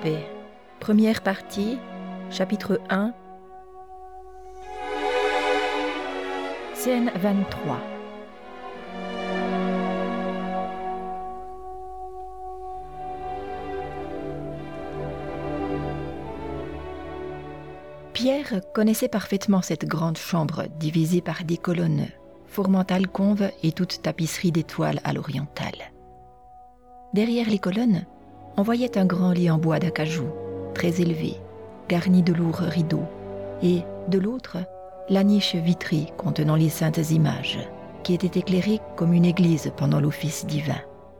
paix. Première partie, chapitre 1. Scène 23. Pierre connaissait parfaitement cette grande chambre divisée par des colonnes, formant alcôve et toute tapisserie d'étoiles à l'orientale. Derrière les colonnes, on voyait un grand lit en bois d'acajou, très élevé, garni de lourds rideaux, et, de l'autre, la niche vitrée contenant les saintes images, qui était éclairée comme une église pendant l'office divin.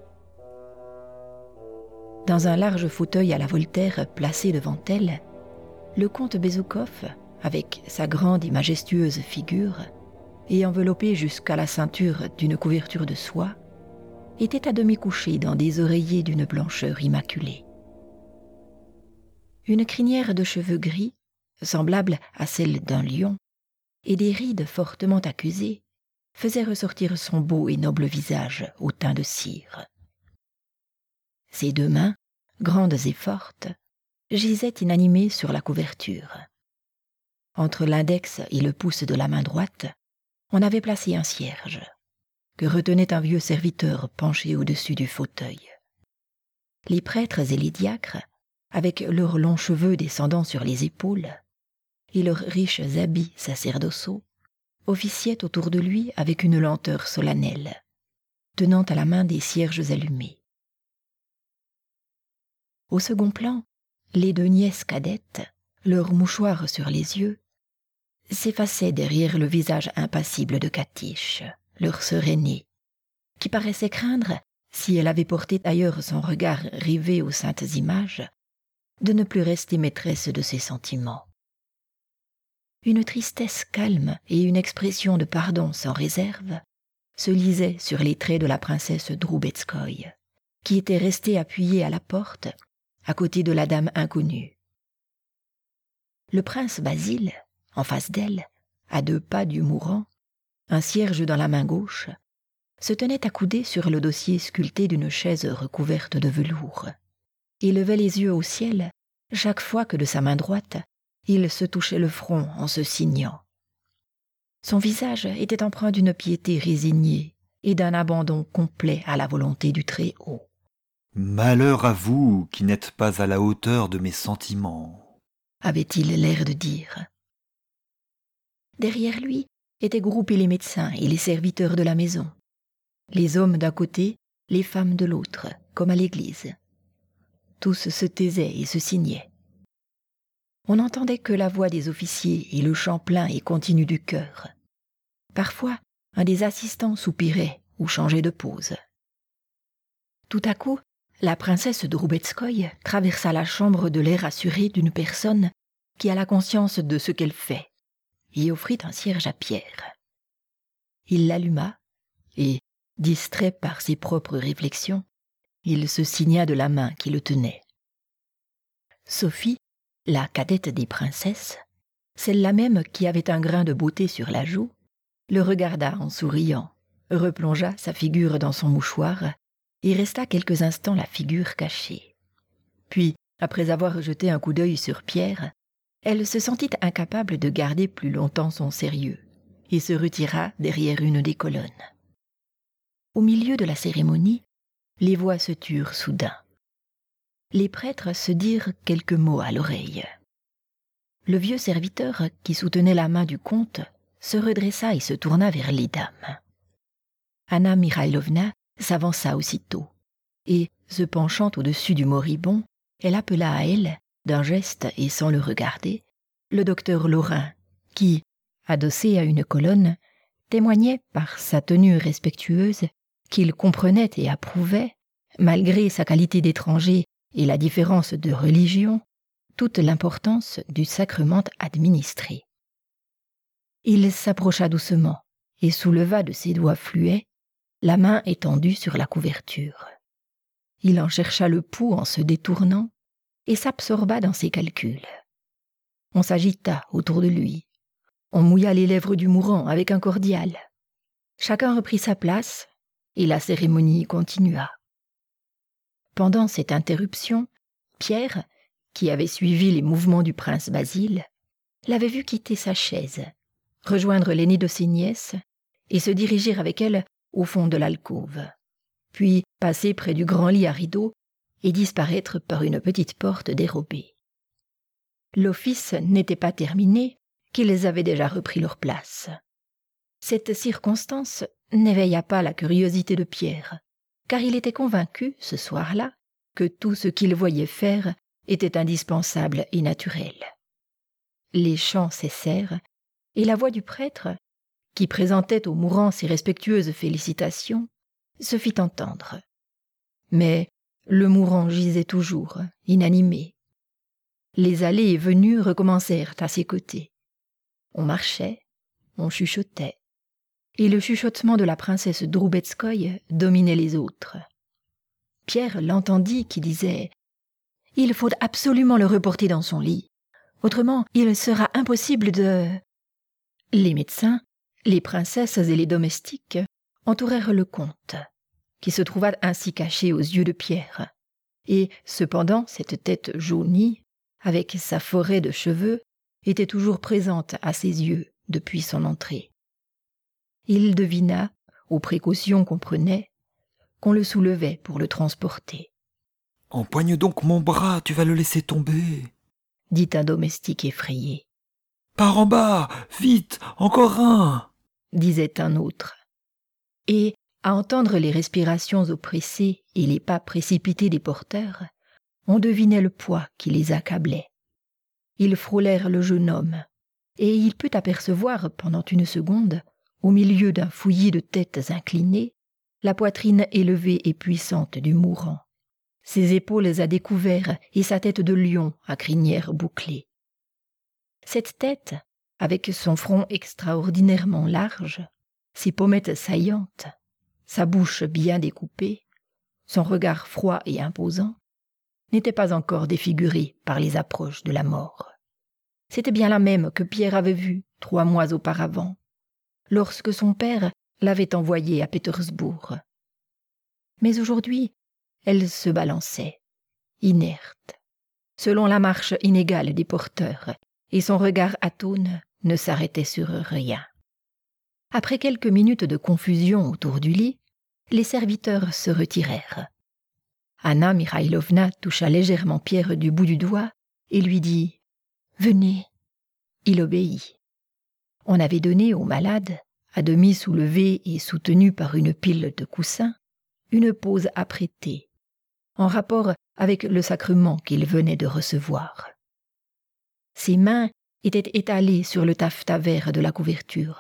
Dans un large fauteuil à la Voltaire placé devant elle, le comte Bezoukhov, avec sa grande et majestueuse figure, et enveloppé jusqu'à la ceinture d'une couverture de soie, était à demi couché dans des oreillers d'une blancheur immaculée. Une crinière de cheveux gris, semblable à celle d'un lion, et des rides fortement accusées, faisaient ressortir son beau et noble visage au teint de cire. Ses deux mains, grandes et fortes, gisaient inanimées sur la couverture. Entre l'index et le pouce de la main droite, on avait placé un cierge, que retenait un vieux serviteur penché au-dessus du fauteuil. Les prêtres et les diacres, avec leurs longs cheveux descendant sur les épaules, et leurs riches habits sacerdotaux, officiaient autour de lui avec une lenteur solennelle, tenant à la main des cierges allumés. Au second plan, les deux nièces cadettes, leurs mouchoirs sur les yeux, s'effaçaient derrière le visage impassible de Katiche, leur sœur aînée, qui paraissait craindre, si elle avait porté ailleurs son regard rivé aux saintes images, de ne plus rester maîtresse de ses sentiments. Une tristesse calme et une expression de pardon sans réserve se lisaient sur les traits de la princesse Droubetskoï, qui était restée appuyée à la porte, à côté de la dame inconnue. Le prince Basile, en face d'elle, à 2 pas du mourant, un cierge dans la main gauche, se tenait accoudé sur le dossier sculpté d'une chaise recouverte de velours, et levait les yeux au ciel chaque fois que de sa main droite, il se touchait le front en se signant. Son visage était empreint d'une piété résignée et d'un abandon complet à la volonté du Très-Haut. « Malheur à vous qui n'êtes pas à la hauteur de mes sentiments », avait-il l'air de dire. Derrière lui étaient groupés les médecins et les serviteurs de la maison, les hommes d'un côté, les femmes de l'autre, comme à l'église. Tous se taisaient et se signaient. On n'entendait que la voix des officiers et le chant plein et continu du chœur. Parfois, un des assistants soupirait ou changeait de pose. Tout à coup, la princesse Droubetskoï traversa la chambre de l'air assuré d'une personne qui a la conscience de ce qu'elle fait, et offrit un cierge à Pierre. Il l'alluma, et, distrait par ses propres réflexions, il se signa de la main qui le tenait. Sophie, la cadette des princesses, celle-là même qui avait un grain de beauté sur la joue, le regarda en souriant, replongea sa figure dans son mouchoir et resta quelques instants la figure cachée. Puis, après avoir jeté un coup d'œil sur Pierre, elle se sentit incapable de garder plus longtemps son sérieux et se retira derrière une des colonnes. Au milieu de la cérémonie, les voix se turent soudain. Les prêtres se dirent quelques mots à l'oreille. Le vieux serviteur qui soutenait la main du comte se redressa et se tourna vers les dames. Anna Mikhailovna s'avança aussitôt, et, se penchant au-dessus du moribond, elle appela à elle, d'un geste et sans le regarder, le docteur Lorrain, qui, adossé à une colonne, témoignait par sa tenue respectueuse qu'il comprenait et approuvait, malgré sa qualité d'étranger et la différence de religion, toute l'importance du sacrement administré. Il s'approcha doucement et souleva de ses doigts fluets la main étendue sur la couverture. Il en chercha le pouls en se détournant et s'absorba dans ses calculs. On s'agita autour de lui. On mouilla les lèvres du mourant avec un cordial. Chacun reprit sa place et la cérémonie continua. Pendant cette interruption, Pierre, qui avait suivi les mouvements du prince Basile, l'avait vu quitter sa chaise, rejoindre l'aînée de ses nièces et se diriger avec elle au fond de l'alcôve, puis passer près du grand lit à rideaux et disparaître par une petite porte dérobée. L'office n'était pas terminé qu'ils avaient déjà repris leur place. Cette circonstance n'éveilla pas la curiosité de Pierre, car il était convaincu, ce soir-là, que tout ce qu'il voyait faire était indispensable et naturel. Les chants cessèrent, et la voix du prêtre, qui présentait aux mourants ses respectueuses félicitations, se fit entendre. Mais le mourant gisait toujours, inanimé. Les allées et venues recommencèrent à ses côtés. On marchait, on chuchotait, et le chuchotement de la princesse Droubetskoï dominait les autres. Pierre l'entendit qui disait « Il faut absolument le reporter dans son lit, autrement il sera impossible de… » Les médecins, les princesses et les domestiques entourèrent le comte, qui se trouva ainsi caché aux yeux de Pierre, et cependant cette tête jaunie, avec sa forêt de cheveux, était toujours présente à ses yeux depuis son entrée. Il devina, aux précautions qu'on prenait, qu'on le soulevait pour le transporter. « Empoigne donc mon bras, tu vas le laisser tomber !» dit un domestique effrayé. « Par en bas, vite, encore un !» disait un autre. Et, à entendre les respirations oppressées et les pas précipités des porteurs, on devinait le poids qui les accablait. Ils frôlèrent le jeune homme, et il put apercevoir pendant une seconde, au milieu d'un fouillis de têtes inclinées, la poitrine élevée et puissante du mourant, ses épaules à découvert et sa tête de lion à crinière bouclée. Cette tête, avec son front extraordinairement large, ses pommettes saillantes, sa bouche bien découpée, son regard froid et imposant, n'était pas encore défigurée par les approches de la mort. C'était bien la même que Pierre avait vue 3 mois auparavant, lorsque son père l'avait envoyée à Pétersbourg. Mais aujourd'hui, elle se balançait, inerte, selon la marche inégale des porteurs, et son regard atone ne s'arrêtait sur rien. Après quelques minutes de confusion autour du lit, les serviteurs se retirèrent. Anna Mikhailovna toucha légèrement Pierre du bout du doigt et lui dit « Venez ». Il obéit. On avait donné au malade, à demi soulevé et soutenu par une pile de coussins, une pose apprêtée, en rapport avec le sacrement qu'il venait de recevoir. Ses mains étaient étalées sur le taffetas vert de la couverture,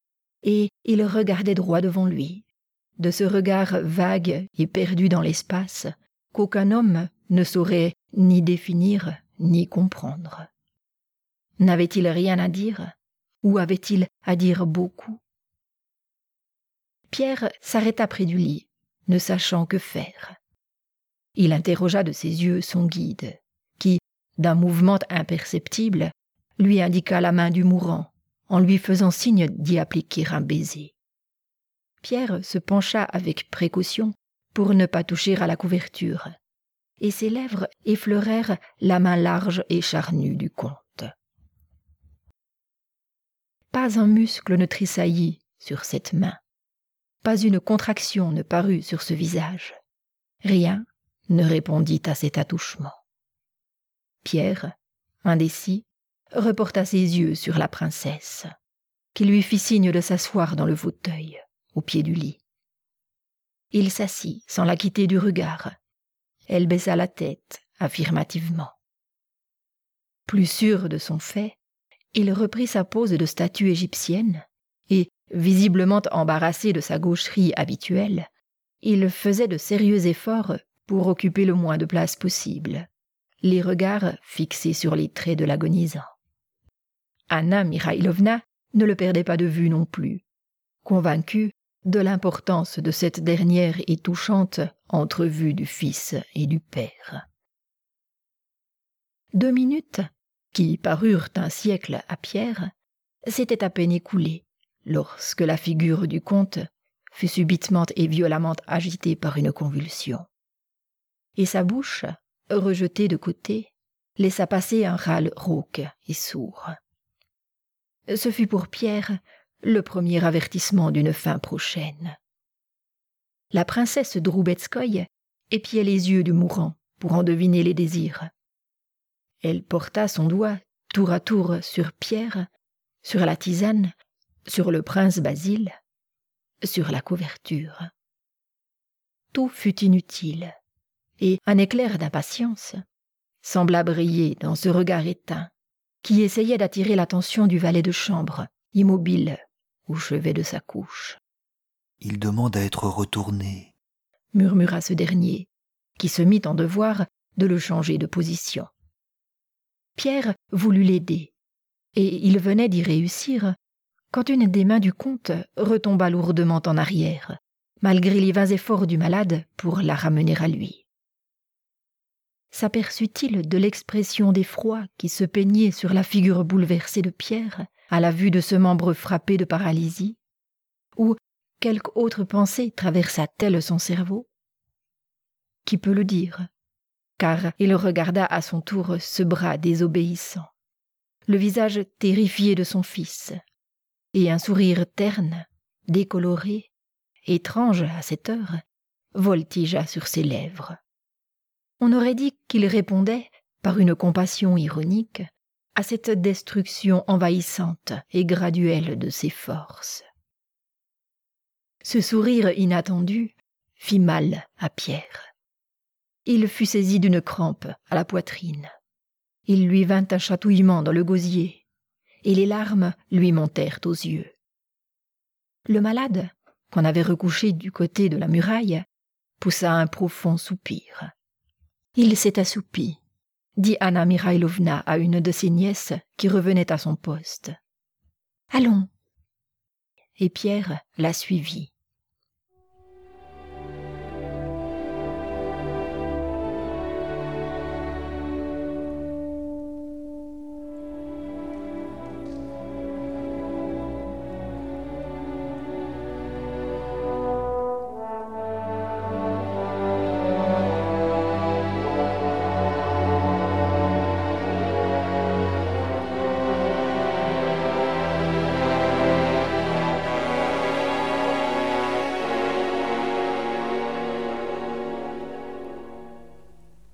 et il regardait droit devant lui, de ce regard vague et perdu dans l'espace qu'aucun homme ne saurait ni définir ni comprendre. N'avait-il rien à dire, ou avait-il à dire beaucoup? Pierre s'arrêta près du lit, ne sachant que faire. Il interrogea de ses yeux son guide, qui, d'un mouvement imperceptible, lui indiqua la main du mourant, en lui faisant signe d'y appliquer un baiser. Pierre se pencha avec précaution pour ne pas toucher à la couverture, et ses lèvres effleurèrent la main large et charnue du comte. Pas un muscle ne tressaillit sur cette main, pas une contraction ne parut sur ce visage, rien ne répondit à cet attouchement. Pierre, indécis, reporta ses yeux sur la princesse, qui lui fit signe de s'asseoir dans le fauteuil, au pied du lit. Il s'assit sans la quitter du regard. Elle baissa la tête affirmativement. Plus sûr de son fait, il reprit sa pose de statue égyptienne et, visiblement embarrassé de sa gaucherie habituelle, il faisait de sérieux efforts pour occuper le moins de place possible, les regards fixés sur les traits de l'agonisant. Anna Mikhailovna ne le perdait pas de vue non plus, convaincue de l'importance de cette dernière et touchante entrevue du fils et du père. 2 minutes, qui parurent un siècle à Pierre, s'étaient à peine écoulées lorsque la figure du comte fut subitement et violemment agitée par une convulsion. Et sa bouche, rejetée de côté, laissa passer un râle rauque et sourd. Ce fut pour Pierre le premier avertissement d'une fin prochaine. La princesse Droubetskoï épiait les yeux du mourant pour en deviner les désirs. Elle porta son doigt tour à tour sur Pierre, sur la tisane, sur le prince Basile, sur la couverture. Tout fut inutile, et un éclair d'impatience sembla briller dans ce regard éteint qui essayait d'attirer l'attention du valet de chambre, immobile au chevet de sa couche. « Il demande à être retourné, » murmura ce dernier, qui se mit en devoir de le changer de position. Pierre voulut l'aider, et il venait d'y réussir quand une des mains du comte retomba lourdement en arrière, malgré les vains efforts du malade pour la ramener à lui. S'aperçut-il de l'expression d'effroi qui se peignait sur la figure bouleversée de Pierre à la vue de ce membre frappé de paralysie, ou quelque autre pensée traversa-t-elle son cerveau? Qui peut le dire? Car il regarda à son tour ce bras désobéissant, le visage terrifié de son fils, et un sourire terne, décoloré, étrange à cette heure, voltigea sur ses lèvres. On aurait dit qu'il répondait, par une compassion ironique, à cette destruction envahissante et graduelle de ses forces. Ce sourire inattendu fit mal à Pierre. Il fut saisi d'une crampe à la poitrine. Il lui vint un chatouillement dans le gosier, et les larmes lui montèrent aux yeux. Le malade, qu'on avait recouché du côté de la muraille, poussa un profond soupir. « Il s'est assoupi », dit Anna Mikhailovna à une de ses nièces qui revenait à son poste. « Allons !» Et Pierre la suivit.